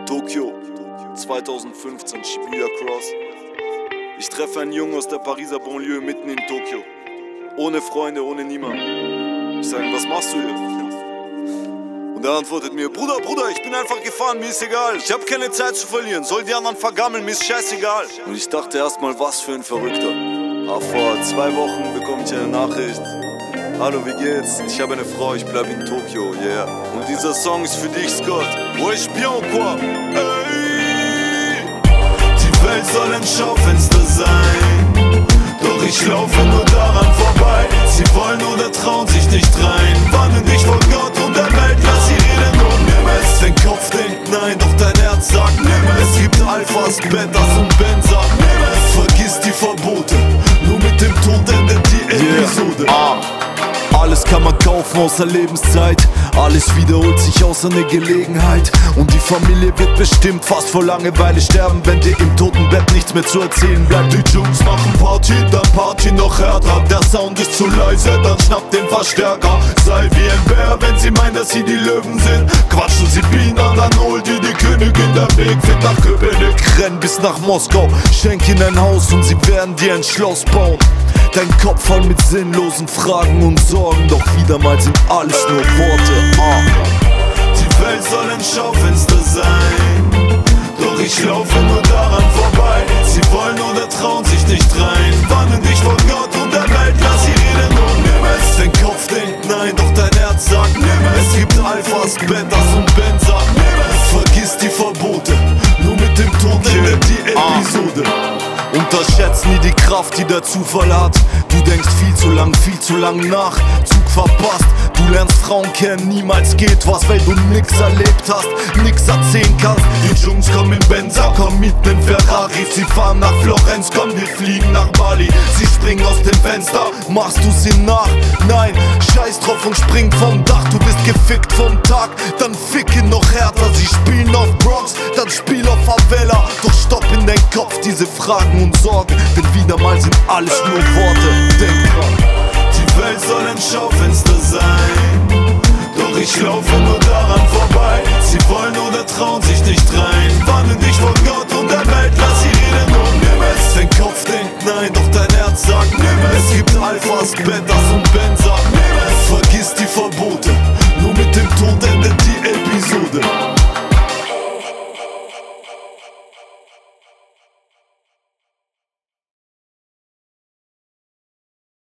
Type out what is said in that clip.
Tokio, 2015, Shibuya Cross. Ich treffe einen Jungen aus der Pariser Banlieue mitten in Tokio. Ohne Freunde, ohne niemand. Ich sage, was machst du hier? Und er antwortet mir, Bruder, ich bin einfach gefahren, mir ist egal. Ich hab keine Zeit zu verlieren, soll die anderen vergammeln, mir ist scheißegal. Und ich dachte erstmal, was für ein Verrückter. Aber vor 2 Wochen bekomme ich eine Nachricht. Hallo, wie geht's? Ich habe eine Frau, ich bleib in Tokio, yeah. Und dieser Song ist für dich, Scott. Wesh bien, quoi? Ey! Die Welt soll ein Schaufenster sein, doch ich laufe nur daran vorbei. Sie wollen oder trauen sich nicht rein, warnen dich vor Gott und der Welt, lass sie reden und nimm es. Dein Kopf denkt nein, doch dein Herz sagt nimm es. Es gibt Alphas, Betas und Benzer, nimm es. Vergiss die Verbote, nur mit dem Tod endet die Episode. Alles kann man kaufen außer Lebenszeit. Alles wiederholt sich außer ne Gelegenheit. Und die Familie wird bestimmt fast vor Langeweile sterben, wenn dir im Totenbett nichts mehr zu erzählen bleibt. Die Jungs machen Party, dann Party noch härter. Der Sound ist zu leise, dann schnapp den Verstärker. Sei wie ein Bär, wenn sie meinen, dass sie die Löwen sind. Quatschen sie Bienen, dann hol dir die Königin. Der Weg führt nach Köpenick. Renn bis nach Moskau, schenk ihnen ein Haus und sie werden dir ein Schloss bauen. Dein Kopf voll mit sinnlosen Fragen und Sorgen, doch wieder mal sind alles nur Worte. Die Welt soll ein Schaufenster sein, doch ich laufe nur daran vorbei. Sie wollen oder trauen sich nicht rein, warnen dich vor Gott und der Welt, lass sie reden und nimm es. Dein Kopf denkt nein, doch dein Herz sagt nimm es. Es gibt Alphas, Betas und Benzer, nimm es. Vergiss die Verbote, nur mit dem Tod endet die Episode. Unterschätzt nie die Kraft, die der Zufall hat. Du denkst viel zu lang nach. Zug verpasst, du lernst Frauen kennen, niemals geht was, weil du nix erlebt hast, nix erzählen kannst. Die Jungs kommen in Benzer, komm mit nem Ferrari. Sie fahren nach Florenz, komm, wir fliegen nach Bali. Sie springen aus dem Fenster, machst du sie nach? Nein, scheiß drauf und spring vom Dach. Du bist gefickt vom Tag, dann ficken noch härter. Sie spielen auf Bronx, dann spiel auf Favela. Doch stopp in dein Kopf diese Fragen und Sorgen, denn wieder mal sind alles nur Worte. Denk dran, die Welt soll ein Schaufenster sein, doch ich laufe